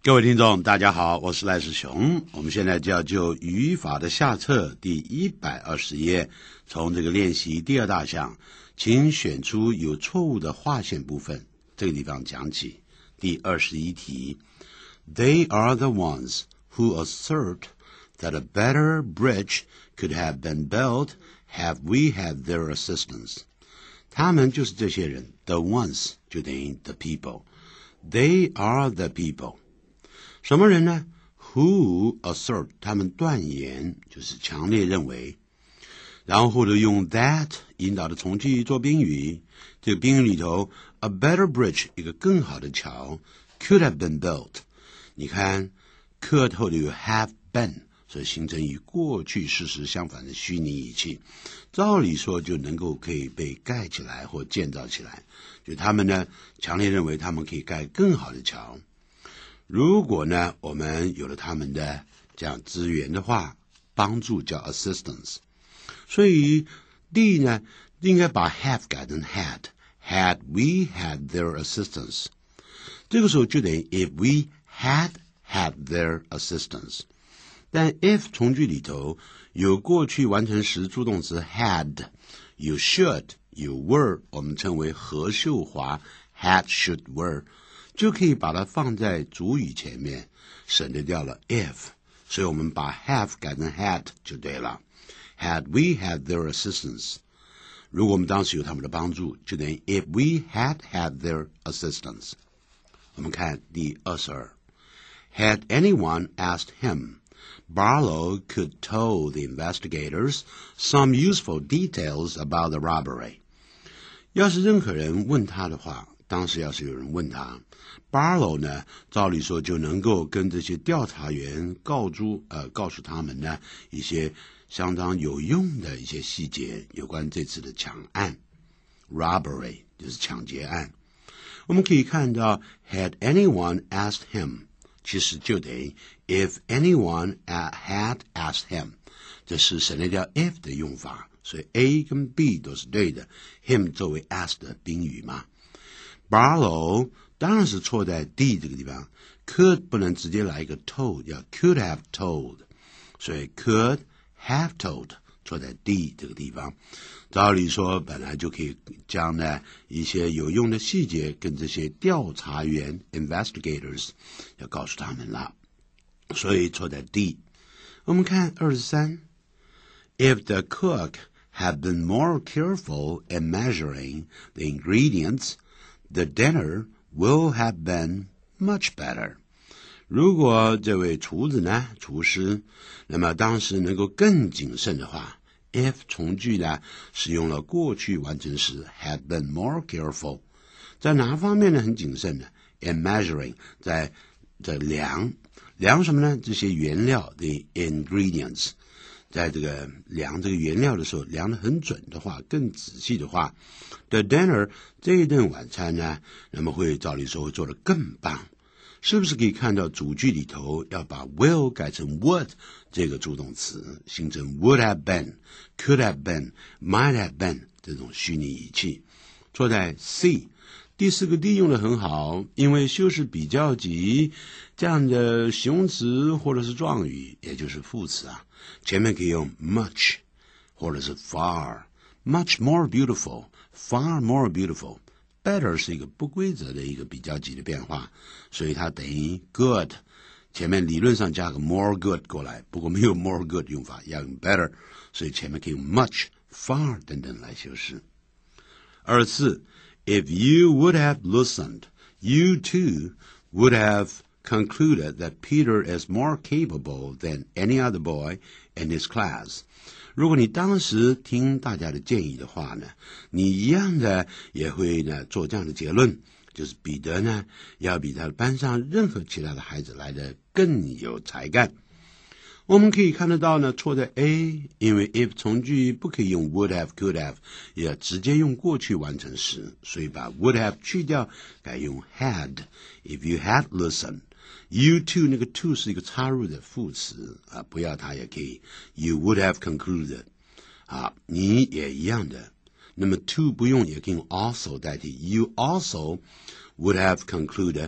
各位听众大家好，我是赖世雄。我们现在就要就语法的下册第120页，从这个练习第二大项，请选出有错误的划线部分，这个地方讲起。第21题 They are the ones who assert that a better bridge could have been built have we had their assistance. 他们就是这些人， the ones 就等于 the people. They are the people.什么人呢 ？Who assert 他们断言，就是强烈认为，然后或者用 that 引导的从句做宾语。这个宾语里头 ，a better bridge 一个更好的桥 ，could have been built。你看 ，could 后头有 have been， 所以形成与过去事实相反的虚拟语气。照理说就能够可以被盖起来或建造起来。就他们呢，强烈认为他们可以盖更好的桥。如果呢，我们有了他们的这样资源的话，帮助叫 assistance。所以 D 呢，应该把 have 改成 had we had their assistance。这个时候就等于 if we had their assistance。但 if 从句里头有过去完成时助动词 had， 有 should， 有 were， 我们称为合秀华 had should were。就可以把它放在主语前面，省略掉了 if， 所以我们把 have 改成 had 就对了。Had we had their assistance， 如果我们当时有他们的帮助，就等于 if we had their assistance。我们看第22 Had anyone asked him, Barlow could tell the investigators some useful details about the robbery。 要是任何人问他的话，当时要是有人问他 Barlow 呢，照理说就能够跟这些调查员告诉他们呢一些相当有用的一些细节，有关这次的抢案 robbery 就是抢劫案。我们可以看到 had anyone asked him 其实就等于 if anyone had asked him， 这是省略掉 if 的用法，所以 A 跟 B 都是对的， him 作为 asked 的宾语嘛。Barlow 当然是错在 D 这个地方 ，could 不能直接来一个 told， 要 could have told， 所以 could have told 错在 D 这个地方。照理说本来就可以将呢一些有用的细节跟这些调查员 investigators 要告诉他们了，所以错在 D。我们看23 If the cook had been more careful in measuring the ingredients,The dinner will have been much better. 如果这位厨师，那么当时能够更谨慎的话 ，if 从句呢使用了过去完成时 had been more careful， 在哪方面呢很谨慎呢 ？In measuring， 在量什么呢？这些原料的 ingredients。在这个量这个原料的时候，量得很准的话，更仔细的话 ，the dinner 这一顿晚餐呢，那么会照理说会做得更棒，是不是可以看到主句里头要把 will 改成 would 这个助动词，形成 would have been、could have been、might have been 这种虚拟语气。错在 C。第四个 D 用得很好，因为修饰比较级这样的形容词或者是状语，也就是副词啊，前面可以用 much 或者是 far。much more beautiful， far more beautiful。better 是一个不规则的一个比较级的变化，所以它等于 good， 前面理论上加个 more good 过来，不过没有 more good 用法，要用 better， 所以前面可以用 much、far 等等来修饰。24 If you would have listened, you too would have concluded that Peter is more capable than any other boy in his class. 如果你当时听大家的建议的话呢，你一样的也会呢做这样的结论，就是彼得呢要比他班上任何其他的孩子来得更有才干。我们可以看得到呢，错在 A， 因为 if 从句不可以用 would have、could have， 也直接用过去完成时，所以把 would have 去掉，改用 had。If you had listened，you too 那个 to 是一个插入的副词啊，不要它也可以。You would have concluded， 啊，你也一样的。那么 to 不用也可以用 also 代替。You also would have concluded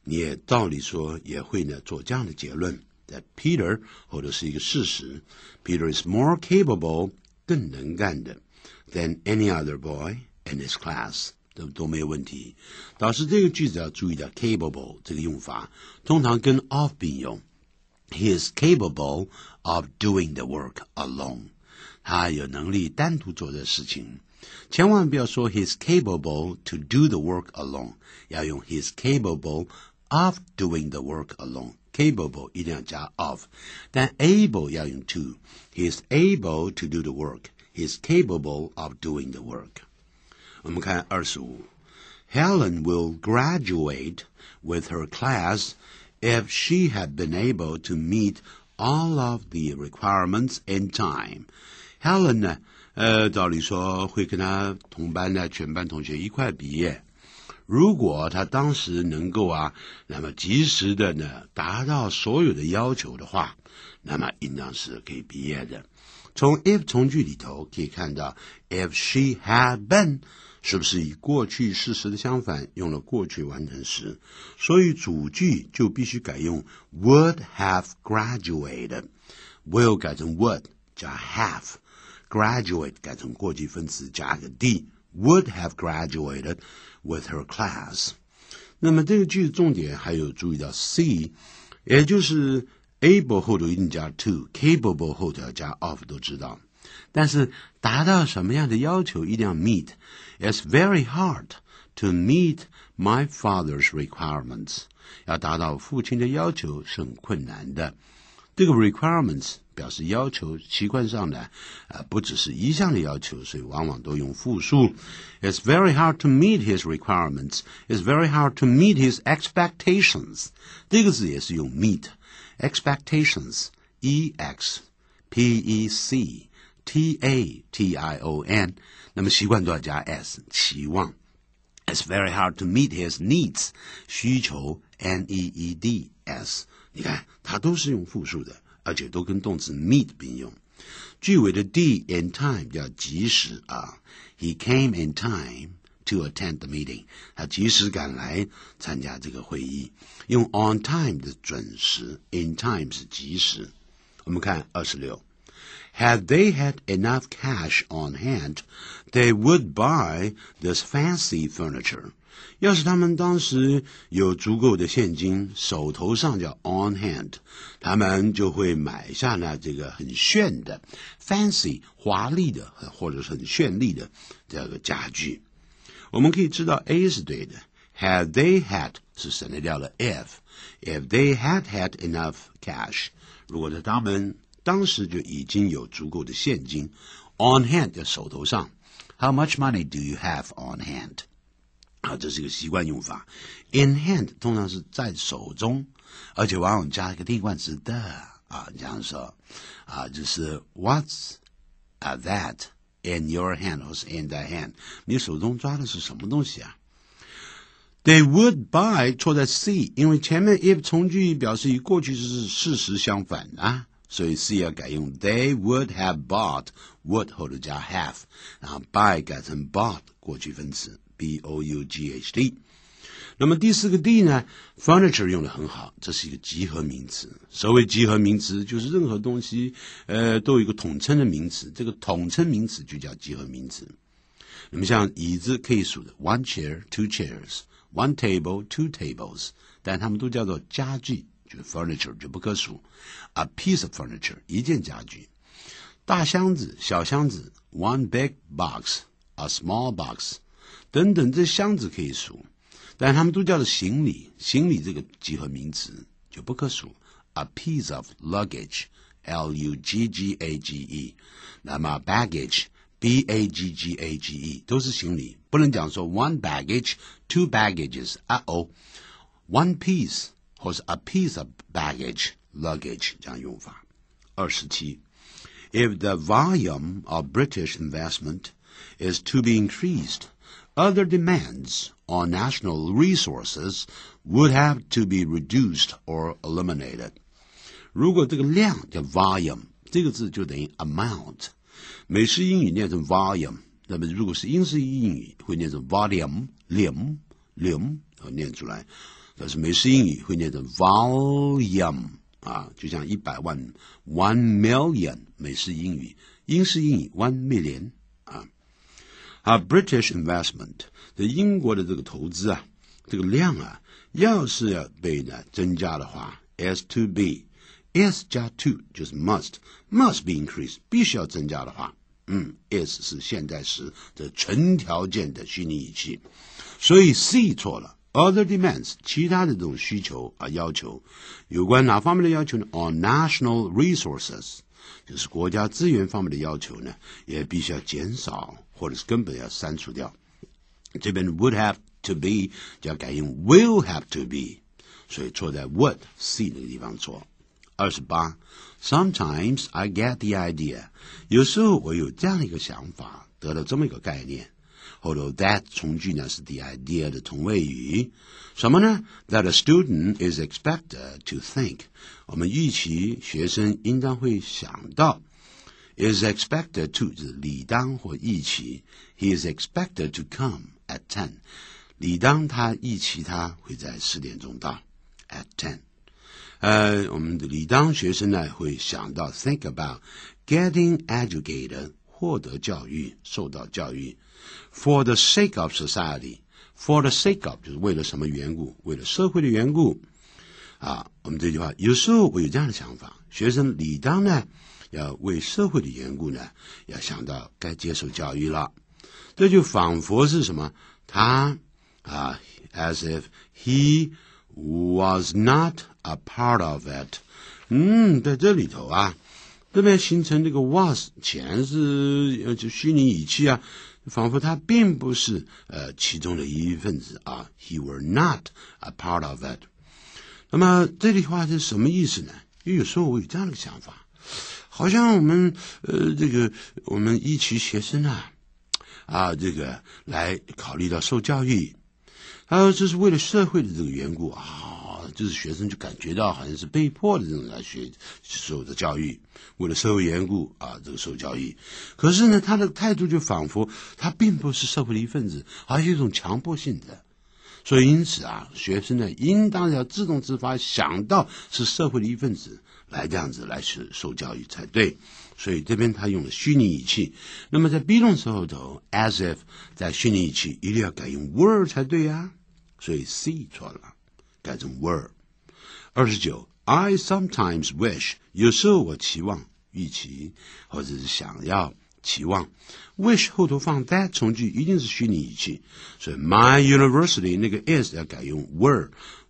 你也道理说也会呢做这样的结论 that Peter 或者是一个事实 Peter is more capable 更能干的 than any other boy in his class 都没有问题。导师这个句子要注意到 capable 这个用法通常跟 of 并用。He is capable of doing the work alone. 他有能力单独做这事情。千万不要说 he is capable to do the work alone. 要用 he is capable of doing the work alone. Capable 一定要加 of. 但 able 要用 to. He is able to do the work. He is capable of doing the work. 我们看25 Helen will graduate with her class if she had been able to meet all of the requirements in time. Helen 呢照理说会跟她同班的全班同学一块毕业。如果她当时能够那么及时的呢达到所有的要求的话，那么应当是可以毕业的。从 if 从句里头可以看到 if she had been是不是以过去事实的相反用了过去完成时，所以主句就必须改用 would have graduated. Will 改成 would 加 have, graduate 改成过去分词加个 d, would have graduated with her class. 那么这个句子重点还有注意到 C, 也就是 able 后头一定加 to, capable 后头要加 of 都知道。但是达到什么样的要求一定要 meet. It's very hard to meet my father's requirements. 要达到父亲的要求是很困难的。这个 requirements 表示要求，习惯上呢不只是一项的要求，所以往往都用复数。It's very hard to meet his requirements. It's very hard to meet his expectations. 这个字也是用 meet. Expectations, E-X-P-E-C-T-A-T-I-O-N 那么习惯都要加 s 期望 It's very hard to meet his needs 需求 N-E-E-D-S 你看它都是用复数的而且都跟动词 meet 并用句尾的 D in time 要及时He came in time to attend the meeting 他及时赶来参加这个会议用 on time 的准时 in time 是及时我们看26 Had they had enough cash on hand, they would buy this fancy furniture. 要是他们当时有足够的现金，手头上叫 on hand, 他们就会买下呢这个很炫的 fancy 华丽的或者是很绚丽的这个家具。我们可以知道 A 是对的 Had they had 是省略掉了 if they had had enough cash 如果是他们当时就已经有足够的现金 on hand 在手头上 How much money do you have on hand? 这是一个习惯用法 In hand 通常是在手中而且往往加一个定冠词的这样说就是 What's that in your hand 或是 in that hand 你手中抓的是什么东西They would buy 错在 C 因为前面 if 从句表示与过去式事实相反所以 C 要改用 They would have bought would 后头加 have 然后 buy 改成 bought 过去分词 B-O-U-G-H-T 那么第四个 D 呢 Furniture 用得很好这是一个集合名词所谓集合名词就是任何东西都有一个统称的名词这个统称名词就叫集合名词那么像椅子可以数的 One chair, two chairs One table, two tables 但它们都叫做家具就是 furniture 就不可数 A piece of furniture 一件家具大箱子小箱子 One big box A small box 等等这箱子可以数但它们都叫做行李行李这个集合名词就不可数 A piece of luggage L-U-G-G-A-G-E 那么 baggage B-A-G-G-A-G-E 都是行李不能讲说 one baggage two baggages one piece或是 a piece of baggage luggage 这样用法27 If the volume of British investment is to be increased other demands on national resources would have to be reduced or eliminated 如果这个量叫 volume 这个字就等于 amount 美式英语念成 volume 那么如果是英式英语会念成 volume 念出来可是美式英语会念成 volume 啊，就像100万 1 million 美式英语，英式英语 1 million 啊。British investment 在英国的这个投资啊，这个量啊，要是要被呢增加的话 ，S to be。S 加 to 就是 must be increased， 必须要增加的话，S 是现在时的纯条件的虚拟语气，所以 C 错了。Other demands 其他的这种需求啊要求，有关哪方面的要求呢 ？On national resources 就是国家资源方面的要求呢，也必须要减少或者是根本要删除掉。这边 would have to be 就要改用 will have to be， 所以错在 would C 那个地方错。28 Sometimes I get the idea 有时候我有这样的一个想法，得到这么一个概念。后头 that 从句呢是 the idea 的同位语，什么呢 ？That a student is expected to think 我们预期学生应当会想到 is expected to 就是理当或预期 He is expected to come at 10理当他预期他会在10点钟到 at 10我们的理当学生呢会想到 think about getting educated 获得教育受到教育 for the sake of society for the sake of 就是为了什么缘故为了社会的缘故我们这句话有时候我有这样的想法学生理当呢要为社会的缘故呢要想到该接受教育了这就仿佛是什么他as if he was not a part of it 在这里头这边形成这个 was 前是就虚拟语气仿佛他并不是其中的一份子he were not a part of it 那么这句话是什么意思呢因为有时候我有这样的想法好像我们我们一群学生这个来考虑到受教育这是为了社会的这个缘故就是学生就感觉到好像是被迫的这种来受的教育为了社会缘故这个受教育可是呢他的态度就仿佛他并不是社会的一份子而是一种强迫性的所以因此学生呢应当要自动自发想到是社会的一份子来这样子来受教育才对所以这边他用了虚拟语气那么在 be 动词后头 as if 在虚拟语气一定要改用 were 才对所以 C 错了改成 were 29 I sometimes wish 有时候我期望预期或者是想要期望 wish 后头放 that 从句一定是虚拟语气所以 my university 那个 is 要改用 were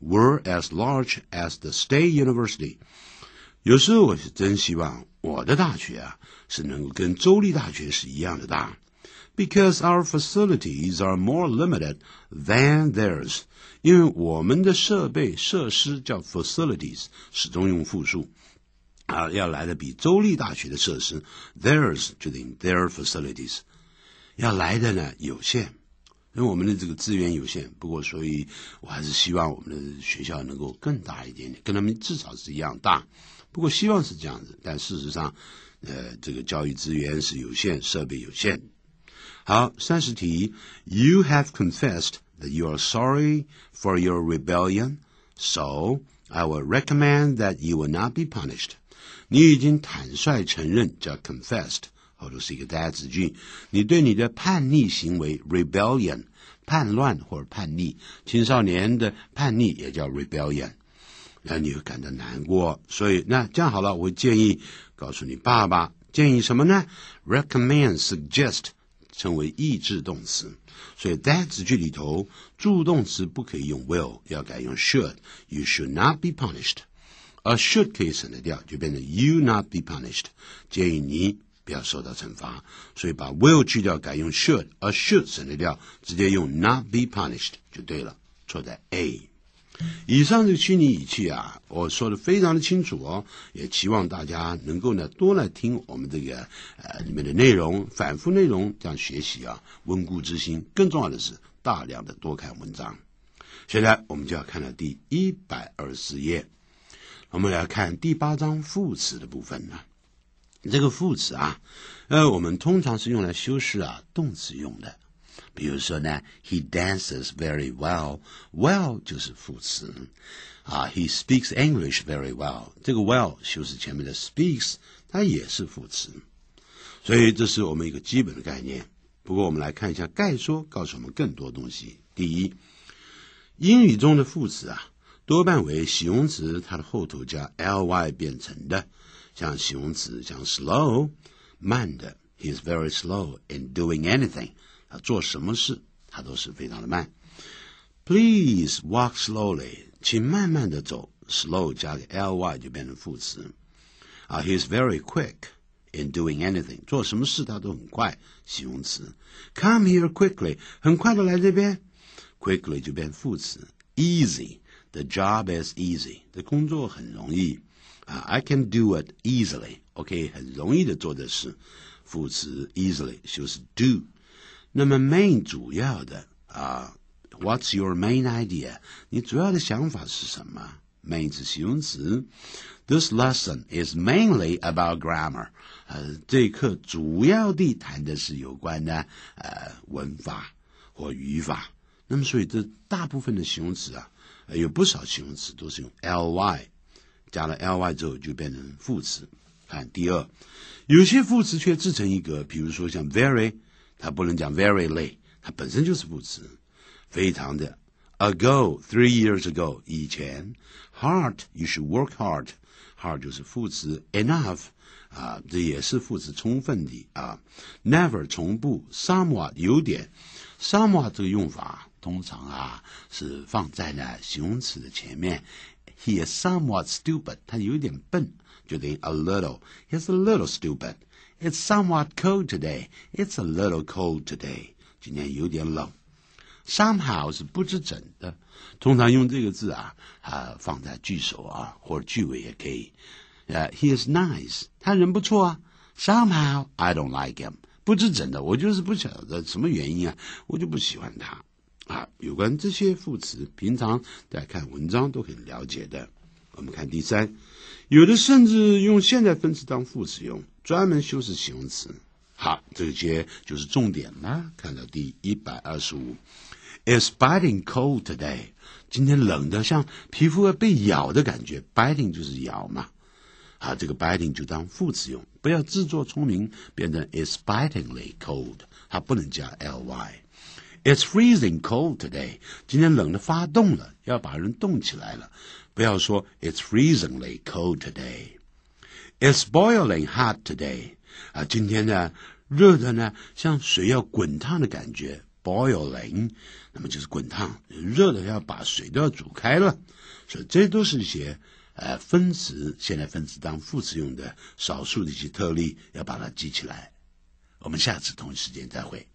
as large as the state university 有时候我是真希望我的大学是能够跟州立大学是一样的大Because our facilities are more limited than theirs. 因为我们的设备设施叫 facilities 始终用复数要来的比州立大学的设施 theirs 就等于 their facilities 要来的呢有限因为我们的这个资源有限不过所以我还是希望我们的学校能够更大一点点跟他们至少是一样大不过希望是这样子但事实上这个教育资源是有限设备有限好30题 You have confessed that you are sorry for your rebellion so I will recommend that you will not be punished 你已经坦率承认叫 confessed 后头是一个代词句你对你的叛逆行为 rebellion 叛乱或者叛逆青少年的叛逆也叫 rebellion 让你会感到难过所以那这样好了我建议告诉你爸爸建议什么呢 recommend suggest成为意制动词所以在子句里头助动词不可以用 will 要改用 should You should not be punished而 should 可以省得掉就变成 You not be punished 建议你不要受到惩罚所以把 will 去掉改用 should 而 should 省得掉直接用 not be punished 就对了错在 A以上这个虚拟语气我说的非常的清楚也期望大家能够呢多来听我们这个里面的内容反复内容这样学习温故知新更重要的是大量的多看文章现在我们就要看到第124页我们来看第8章副词的部分这个副词我们通常是用来修饰动词用的比如说呢 ，He dances very well，well 就是副词，He speaks English very well， 这个 well 修饰前面的 speaks， 它也是副词，所以这是我们一个基本的概念。不过我们来看一下概说，告诉我们更多东西。第一，英语中的副词多半为形容词，它的后头加 ly 变成的，像形容词像 slow 慢的 ，He is very slow in doing anything， 他做什么事他都是非常的慢。Please walk slowly， 请慢慢的走 ，slow 加个 ly 就变成副词。He is very quick in doing anything， 做什么事他都很快，形容词。Come here quickly， 很快的来这边 ，quickly 就变副词。Easy。The job is easy. 这工作很容易I can do it easily. OK， 很容易的做的事。副词 easily 修饰 do。那么 main 主要的What's your main idea？ 你主要的想法是什么 ？main 是形容词。This lesson is mainly about grammar。这一课主要地谈的是有关的文法或语法。那么所以这大部分的形容词有不少形容词都是用 ly， 加了 ly 之后就变成副词。看第二，有些副词却自成一格，比如说像 very， 它不能讲 verily， 它本身就是副词。非常的 ago 3 years ago 以前 hard you should work hard hard 就是副词 enough 这也是副词充分的never 从不 somewhat 有点 somewhat 这个用法通常是放在呢形容词的前面。He is somewhat stupid， 他有点笨，就等于 a little。He's a little stupid. It's somewhat cold today. It's a little cold today. 今天有点冷。Somehow 是不知怎的，通常用这个字放在句首或者句尾也可以。He is nice， 他人不错Somehow I don't like him， 不知怎的，我就是不晓得什么原因我就不喜欢他。有关这些副词，平常在看文章都可以了解的。我们看第三，有的甚至用现在分词当副词用，专门修饰形容词。好，这些就是重点啦。看到第125 ，It's biting cold today。今天冷的像皮肤被咬的感觉 ，biting 就是咬嘛。这个 biting 就当副词用，不要自作聪明变成 It's bitingly cold， 它不能加 ly。It's freezing cold today。今天冷的发冻了，要把人冻起来了，不要说 It's freezingly cold today。It's boiling hot today。今天呢，热的呢，像水要滚烫的感觉 ，boiling， 那么就是滚烫，热的要把水都要煮开了，所以这都是一些分词，现在分词当副词用的少数的一些特例，要把它记起来。我们下次同一时间再会。